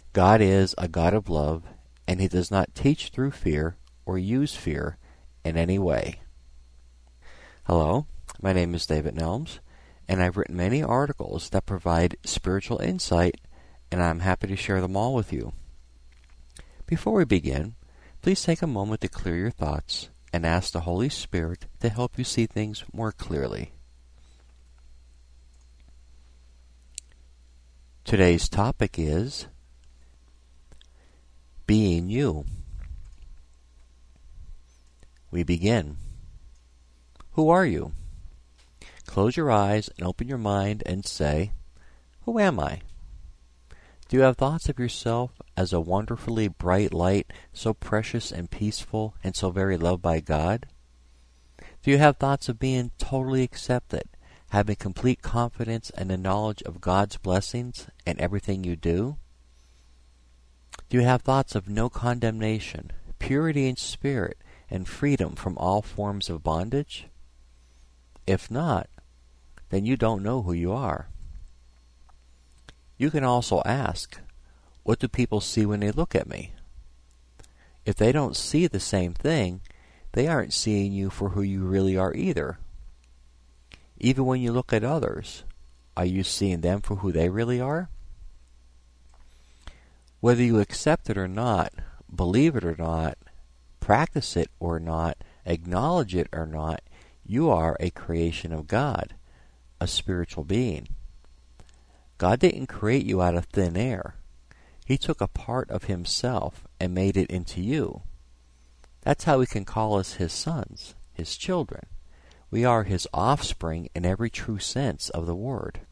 God is a God of love, and He does not teach through fear or use fear in any way. Hello, my name is David Nelms, and I've written many articles that provide spiritual insight, and I'm happy to share them all with you. Before we begin, please take a moment to clear your thoughts and ask the Holy Spirit to help you see things more clearly. Today's topic is being you. We begin. Who are you? Close your eyes and open your mind and say, who am I? Do you have thoughts of yourself as a wonderfully bright light, so precious and peaceful and so very loved by God? Do you have thoughts of being totally accepted, having complete confidence and the knowledge of God's blessings in everything you do? Do you have thoughts of no condemnation, purity in spirit, and freedom from all forms of bondage? If not, then you don't know who you are. You can also ask, what do people see when they look at me? If they don't see the same thing, they aren't seeing you for who you really are either. Even when you look at others, are you seeing them for who they really are? Whether you accept it or not, believe it or not, practice it or not, acknowledge it or not, you are a creation of God, a spiritual being. God didn't create you out of thin air. He took a part of Himself and made it into you. That's how He can call us His sons, His children. We are His offspring in every true sense of the word.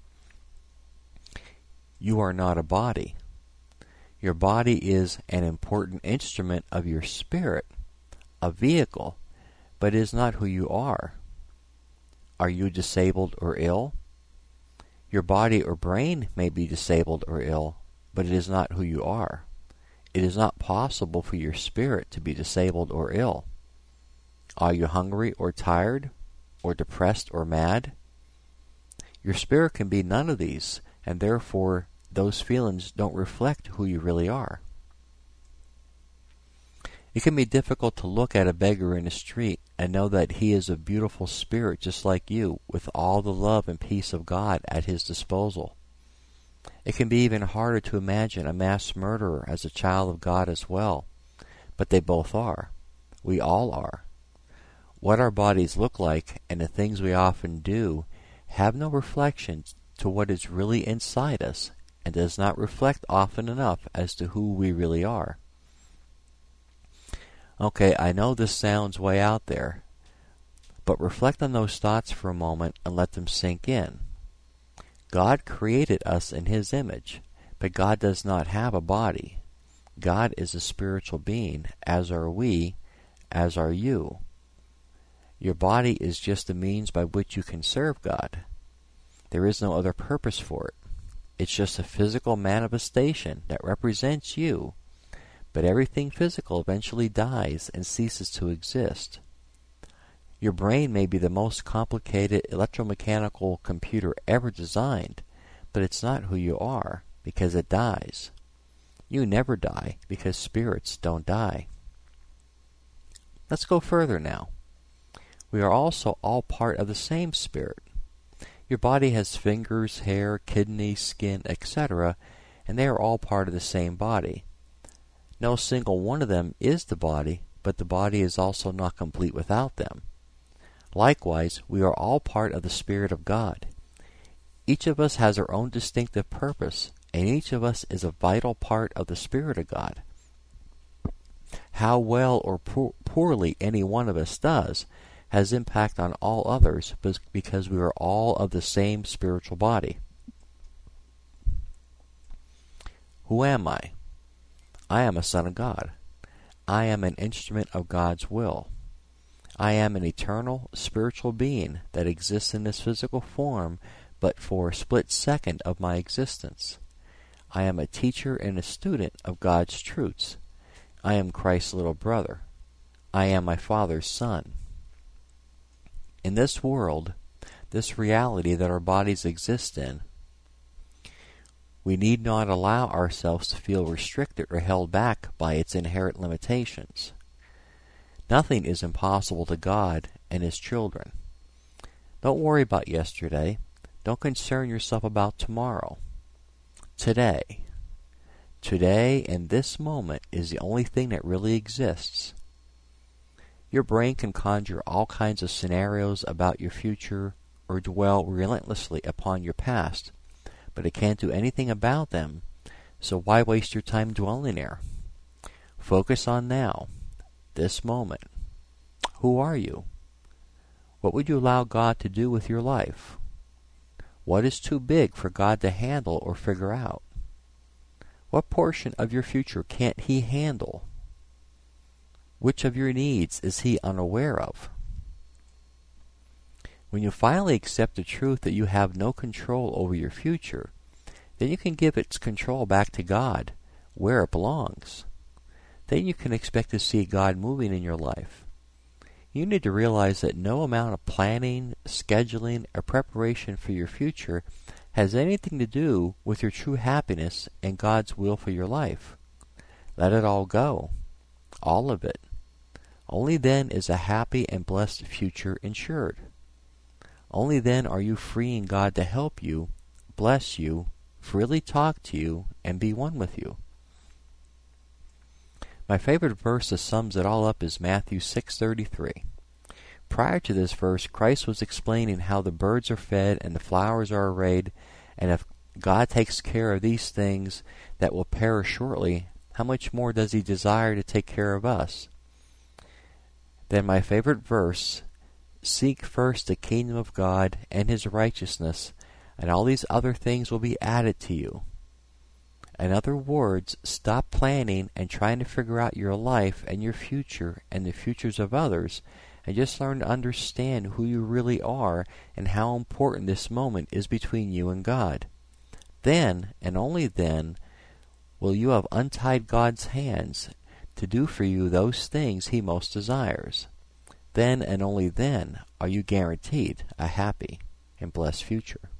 You are not a body. Your body is an important instrument of your spirit, a vehicle, but it is not who you are. Are you disabled or ill? Your body or brain may be disabled or ill, but it is not who you are. It is not possible for your spirit to be disabled or ill. Are you hungry or tired, or depressed or mad? Your spirit can be none of these, and therefore those feelings don't reflect who you really are. It can be difficult to look at a beggar in the street and know that he is a beautiful spirit just like you, with all the love and peace of God at his disposal. It can be even harder to imagine a mass murderer as a child of God as well, but they both are. We all are. What our bodies look like and the things we often do have no reflection to what is really inside us, and does not reflect often enough as to who we really are. Okay, I know this sounds way out there, but reflect on those thoughts for a moment and let them sink in. God created us in His image, but God does not have a body. God is a spiritual being, as are we, as are you. Your body is just a means by which you can serve God. There is no other purpose for it. It's just a physical manifestation that represents you, but everything physical eventually dies and ceases to exist. Your brain may be the most complicated electromechanical computer ever designed, but it's not who you are, because it dies. You never die, because spirits don't die. Let's go further now. We are also all part of the same spirit. Your body has fingers, hair, kidneys, skin, etc., and they are all part of the same body. No single one of them is the body, but the body is also not complete without them. Likewise, we are all part of the Spirit of God. Each of us has our own distinctive purpose, and each of us is a vital part of the Spirit of God. How well or poorly any one of us does has impact on all others, because we are all of the same spiritual body. Who am I? I am a son of God. I am an instrument of God's will. I am an eternal spiritual being that exists in this physical form but for a split second of my existence. I am a teacher and a student of God's truths. I am Christ's little brother. I am my Father's son. In this world, this reality that our bodies exist in, We need not allow ourselves to feel restricted or held back by its inherent limitations. Nothing is impossible to God and His children. Don't worry about yesterday. Don't concern yourself about tomorrow. Today. Today and this moment is the only thing that really exists. Your brain can conjure all kinds of scenarios about your future or dwell relentlessly upon your past, but it can't do anything about them, so why waste your time dwelling there? Focus on now, this moment. Who are you? What would you allow God to do with your life? What is too big for God to handle or figure out? What portion of your future can't He handle? Which of your needs is He unaware of? When you finally accept the truth that you have no control over your future, then you can give its control back to God, where it belongs. Then you can expect to see God moving in your life. You need to realize that no amount of planning, scheduling, or preparation for your future has anything to do with your true happiness and God's will for your life. Let it all go. All of it. Only then is a happy and blessed future ensured. Only then are you freeing God to help you, bless you, freely talk to you, and be one with you. My favorite verse that sums it all up is Matthew 6:33. Prior to this verse, Christ was explaining how the birds are fed and the flowers are arrayed, and if God takes care of these things that will perish shortly, how much more does He desire to take care of us? Then my favorite verse, seek first the kingdom of God and His righteousness, and all these other things will be added to you. In other words, stop planning and trying to figure out your life and your future and the futures of others, and just learn to understand who you really are and how important this moment is between you and God. Then, and only then, will you have untied God's hands to do for you those things He most desires. Then and only then are you guaranteed a happy and blessed future.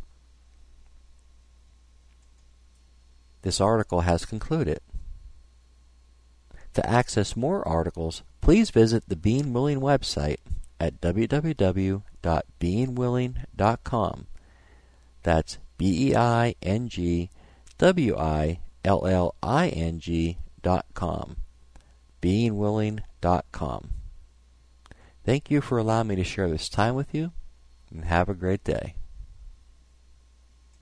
This article has concluded. To access more articles, please visit the Being Willing website at www.beingwilling.com. That's BEINGWILLING.com. beingwilling.com. Thank you for allowing me to share this time with you, and have a great day.